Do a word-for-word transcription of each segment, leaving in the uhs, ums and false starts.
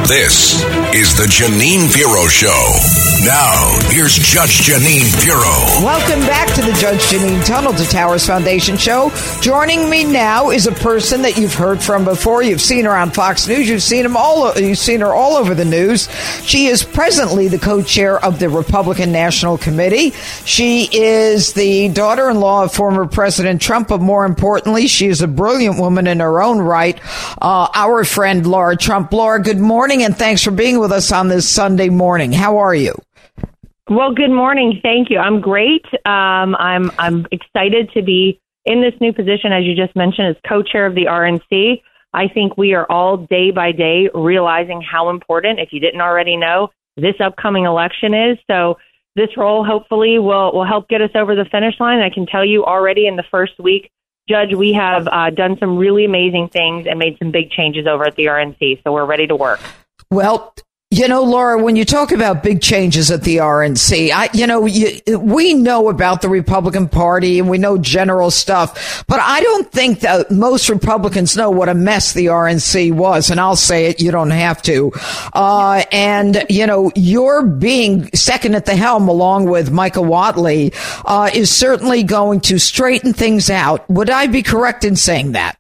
This is the Jeanine Pirro Show. Now, here's Judge Jeanine Pirro. Welcome back to the Judge Jeanine Tunnel to Towers Foundation Show. Joining me now is a person that you've heard from before. You've seen her on Fox News. You've seen him all. You've seen her all over the news. She is presently the co-chair of the Republican National Committee. She is the daughter-in-law of former President Trump, but more importantly, she is a brilliant woman in her own right. Uh, our friend Laura Trump. Laura, good morning, and thanks for being with us on this Sunday morning. How are you? Well, good morning. Thank you. I'm great. Um, I'm I'm excited to be in this new position, as you just mentioned, as co-chair of the R N C. I think we are all day by day realizing how important, if you didn't already know, this upcoming election is. So this role hopefully will, will help get us over the finish line. I can tell you already in the first week, Judge, we have uh, done some really amazing things and made some big changes over at the R N C. So we're ready to work. Well, you know, Laura, when you talk about big changes at the R N C, I, you know, you, we know about the Republican Party and we know general stuff, but I don't think that most Republicans know what a mess the R N C was. And I'll say it, you don't have to. Uh, and, you know, your being second at the helm along with Michael Whatley, uh, is certainly going to straighten things out. Would I be correct in saying that?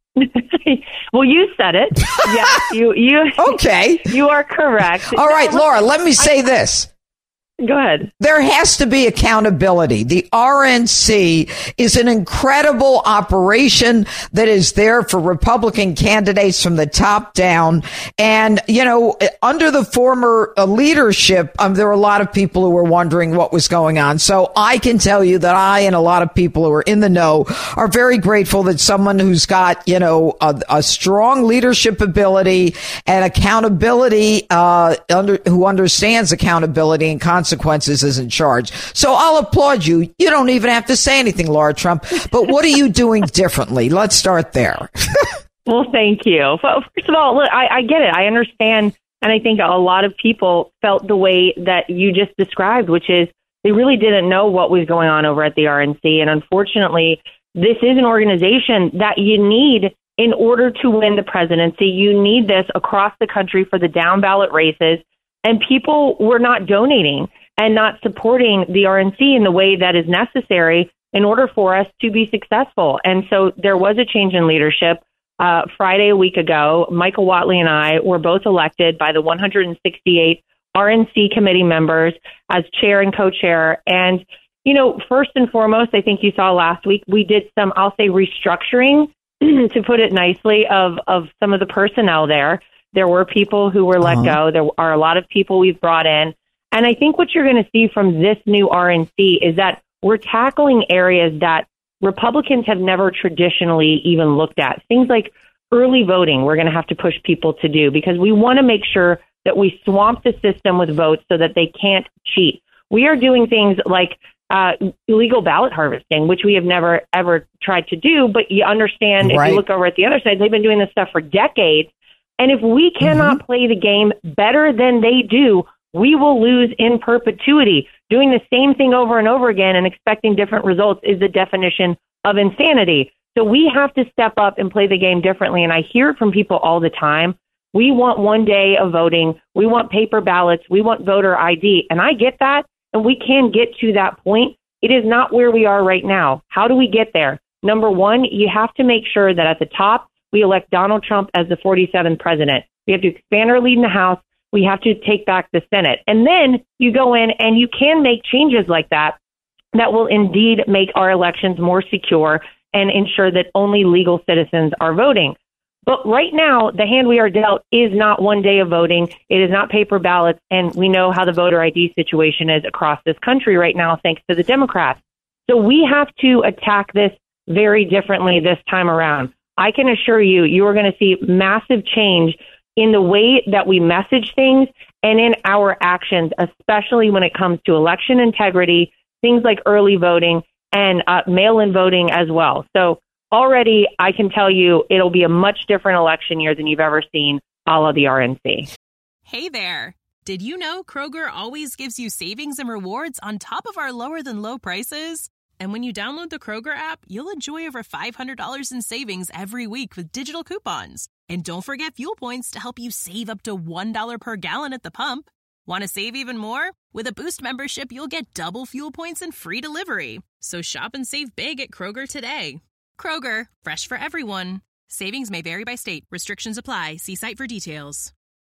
Well, you said it. Yes, you, you, okay. You are correct. All right, Laura, let me say this. Go ahead. There has to be accountability. The R N C is an incredible operation that is there for Republican candidates from the top down. And, you know, under the former uh, leadership, um, there were a lot of people who were wondering what was going on. So I can tell you that I and a lot of people who are in the know are very grateful that someone who's got, you know, a, a strong leadership ability and accountability, uh, under, who understands accountability and consequences. consequences is in charge. So I'll applaud you. You don't even have to say anything, Laura Trump. But what are you doing differently? Let's start there. Well, thank you. First of all, look, I, I get it. I understand. And I think a lot of people felt the way that you just described, which is they really didn't know what was going on over at the R N C. And unfortunately, this is an organization that you need in order to win the presidency. You need this across the country for the down ballot races. And people were not donating and not supporting the R N C in the way that is necessary in order for us to be successful. And so there was a change in leadership. Uh, Friday, a week ago, Michael Whatley and I were both elected by the one hundred sixty-eight R N C committee members as chair and co-chair. And, you know, first and foremost, I think you saw last week, we did some, I'll say, restructuring, to put it nicely, of, of some of the personnel there. There were people who were let uh-huh. go. There are a lot of people we've brought in. And I think what you're going to see from this new R N C is that we're tackling areas that Republicans have never traditionally even looked at. Things like early voting, we're going to have to push people to do because we want to make sure that we swamp the system with votes so that they can't cheat. We are doing things like uh, illegal ballot harvesting, which we have never, ever tried to do. But you understand, right. If you look over at the other side, they've been doing this stuff for decades. And if we cannot mm-hmm. play the game better than they do, we will lose in perpetuity. Doing the same thing over and over again and expecting different results is the definition of insanity. So we have to step up and play the game differently. And I hear it from people all the time. We want one day of voting. We want paper ballots. We want voter I D. And I get that. And we can get to that point. It is not where we are right now. How do we get there? Number one, you have to make sure that at the top, we elect Donald Trump as the forty-seventh president. We have to expand our lead in the House. We have to take back the Senate. And then you go in and you can make changes like that that will indeed make our elections more secure and ensure that only legal citizens are voting. But right now, the hand we are dealt is not one day of voting. It is not paper ballots. And we know how the voter I D situation is across this country right now, thanks to the Democrats. So we have to attack this very differently this time around. I can assure you, you are going to see massive change in the way that we message things and in our actions, especially when it comes to election integrity, things like early voting and uh, mail-in voting as well. So already I can tell you it'll be a much different election year than you've ever seen, a la the R N C. Hey there. Did you know Kroger always gives you savings and rewards on top of our lower than low prices? And when you download the Kroger app, you'll enjoy over five hundred dollars in savings every week with digital coupons. And don't forget fuel points to help you save up to one dollar per gallon at the pump. Want to save even more? With a Boost membership, you'll get double fuel points and free delivery. So shop and save big at Kroger today. Kroger, fresh for everyone. Savings may vary by state. Restrictions apply. See site for details.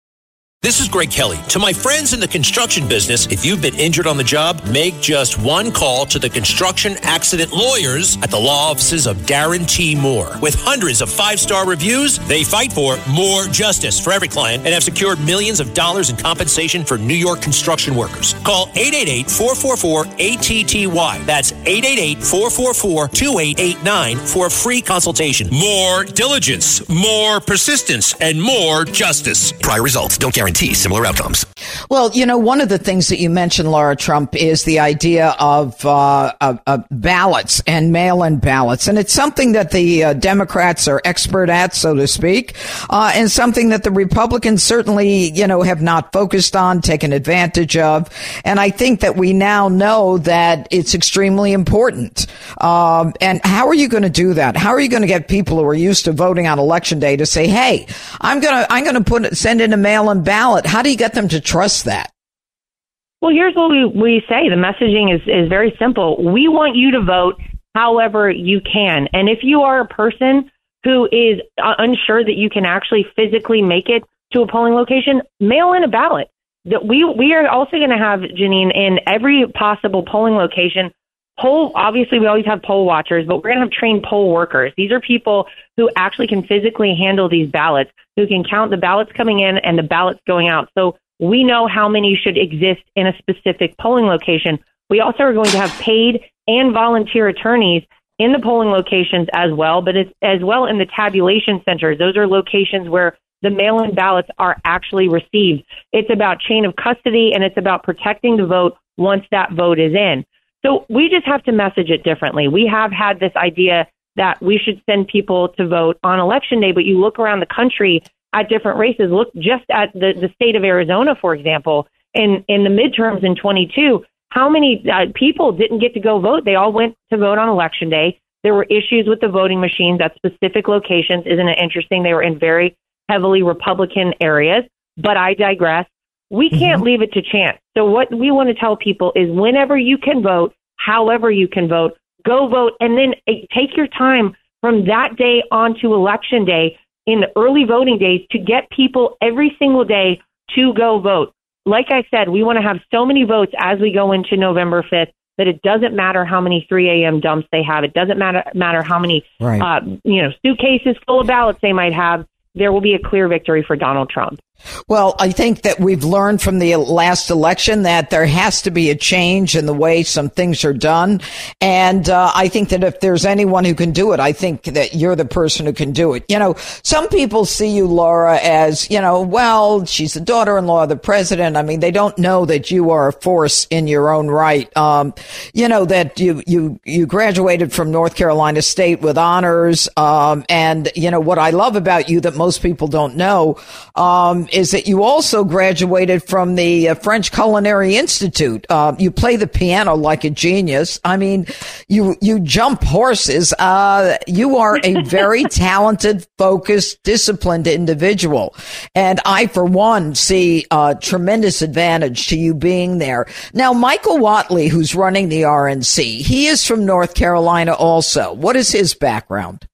This is Greg Kelly. To my friends in the construction business, if you've been injured on the job, make just one call to the construction accident lawyers at the law offices of Darren T. Moore. With hundreds of five-star reviews, they fight for more justice for every client and have secured millions of dollars in compensation for New York construction workers. Call eight eight eight, four four four, A T T Y. That's eight eight eight, four four four, two eight eight nine for a free consultation. More diligence, more persistence, and more justice. Prior results don't guarantee similar outcomes. Well, you know, one of the things that you mentioned, Laura Trump, is the idea of, uh, of, of ballots and mail-in ballots. And it's something that the uh, Democrats are expert at, so to speak, uh, and something that the Republicans certainly, you know, have not focused on, taken advantage of. And I think that we now know that it's extremely important. Um, and how are you going to do that? How are you going to get people who are used to voting on Election Day to say, hey, I'm going to, I'm going to put, send in a mail-in ballot? How do you get them to trust that? Well, here's what we, we say. The messaging is, is very simple. We want you to vote however you can. And if you are a person who is uh, unsure that you can actually physically make it to a polling location, mail in a ballot. That we, we are also going to have, Janine, in every possible polling location, poll, obviously we always have poll watchers, but we're going to have trained poll workers. These are people who actually can physically handle these ballots, who can count the ballots coming in and the ballots going out. So we know how many should exist in a specific polling location. We also are going to have paid and volunteer attorneys in the polling locations as well, but it's as well in the tabulation centers. Those are locations where the mail-in ballots are actually received. It's about chain of custody, and it's about protecting the vote once that vote is in. So we just have to message it differently. We have had this idea that we should send people to vote on Election Day, but you look around the country at different races. Look just at the, the state of Arizona, for example, in, in the midterms in twenty-two, how many uh, people didn't get to go vote? They all went to vote on Election Day. There were issues with the voting machines at specific locations. Isn't it interesting? They were in very heavily Republican areas, but I digress. We can't mm-hmm. leave it to chance. So what we want to tell people is whenever you can vote, however you can vote, go vote, and then take your time from that day on to Election Day in the early voting days to get people every single day to go vote. Like I said, we want to have so many votes as we go into November fifth that it doesn't matter how many three a.m. dumps they have. It doesn't matter matter how many right. uh, you know suitcases full of ballots they might have. There will be a clear victory for Donald Trump. Well, I think that we've learned from the last election that there has to be a change in the way some things are done. And uh, I think that if there's anyone who can do it, I think that you're the person who can do it. You know, some people see you, Laura, as, you know, well, she's the daughter-in-law of the president. I mean, they don't know that you are a force in your own right. Um, you know, that you, you, you graduated from North Carolina State with honors. Um, and, you know, what I love about you that most people don't know, um, is that you also graduated from the uh, French Culinary Institute. Uh, you play the piano like a genius. I mean, you you jump horses. Uh, you are a very talented, focused, disciplined individual. And I, for one, see a tremendous advantage to you being there. Now, Michael Whatley, who's running the R N C, he is from North Carolina also. What is his background?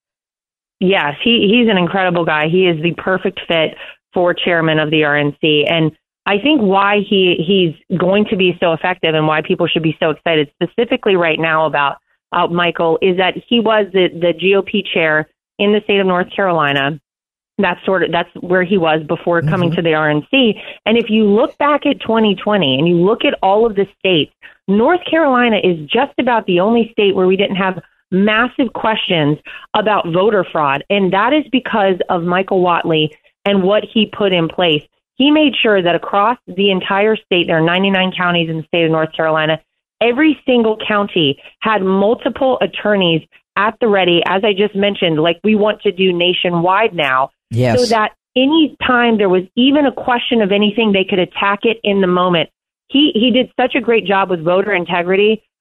Yes, he, he's an incredible guy. He is the perfect fit for chairman of the R N C. And I think why he he's going to be so effective and why people should be so excited specifically right now about uh, Michael is that he was the, the G O P chair in the state of North Carolina. That's sort of that's where he was before mm-hmm. coming to the R N C. And if you look back at twenty twenty and you look at all of the states, North Carolina is just about the only state where we didn't have massive questions about voter fraud. And that is because of Michael Whatley and what he put in place. He made sure that across the entire state, there are ninety-nine counties in the state of North Carolina, every single county had multiple attorneys at the ready, as I just mentioned, like we want to do nationwide now, yes. so that any time there was even a question of anything, they could attack it in the moment. He he did such a great job with voter integrity.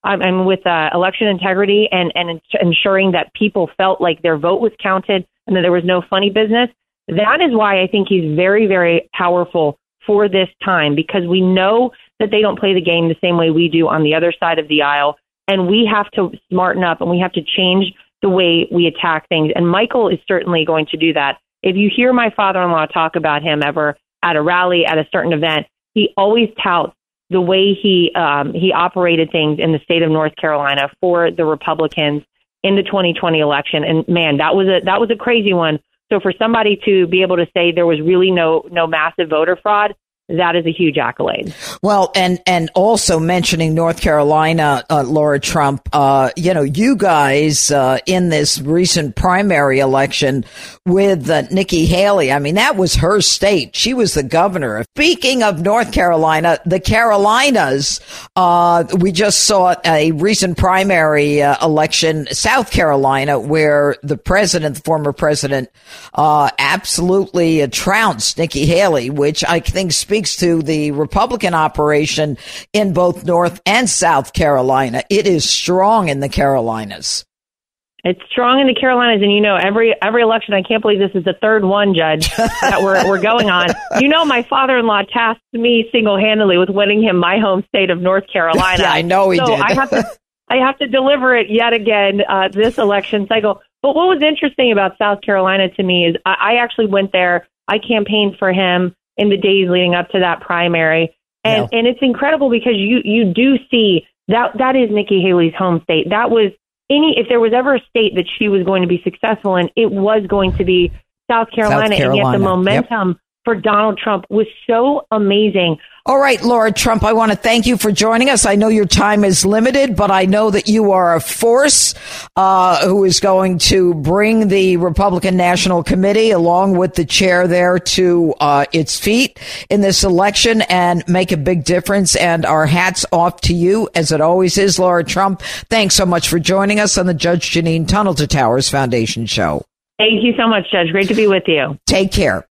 I mean, with uh, election integrity and, and ensuring that people felt like their vote was counted and that there was no funny business. That is why I think he's very, very powerful for this time, because we know that they don't play the game the same way we do on the other side of the aisle. And we have to smarten up and we have to change the way we attack things. And Michael is certainly going to do that. If you hear my father-in-law talk about him ever at a rally, at a certain event, he always touts the way he um, he operated things in the state of North Carolina for the Republicans in the twenty twenty election. And man, that was a that was a crazy one. So for somebody to be able to say there was really no no massive voter fraud, that is a huge accolade. Well, and, and also mentioning North Carolina, uh, Laura Trump, uh, you know, you guys, uh, in this recent primary election with uh, Nikki Haley, I mean, that was her state. She was the governor. Speaking of North Carolina, the Carolinas, uh, we just saw a recent primary uh, election, South Carolina, where the president, the former president, uh, absolutely uh, trounced Nikki Haley, which I think speaks to the Republican operation in both North and South Carolina. It is strong in the Carolinas. It's strong in the Carolinas, and you know, every every election, I can't believe this is the third one, Judge, that we're we're going on. You know, my father-in-law tasked me single-handedly with winning him my home state of North Carolina. Yeah, I know he so did. I have to I have to deliver it yet again uh, this election cycle. But what was interesting about South Carolina to me is I, I actually went there. I campaigned for him in the days leading up to that primary. And yeah. and it's incredible because you, you do see that that is Nikki Haley's home state. That was any, if there was ever a state that she was going to be successful in, it was going to be South Carolina. South Carolina. And yet the momentum yep. for Donald Trump was so amazing. All right, Laura Trump, I want to thank you for joining us. I know your time is limited, but I know that you are a force uh, who is going to bring the Republican National Committee along with the chair there to uh, its feet in this election and make a big difference. And our hats off to you, as it always is, Laura Trump. Thanks so much for joining us on the Judge Jeanine Tunnel to Towers Foundation show. Thank you so much, Judge. Great to be with you. Take care.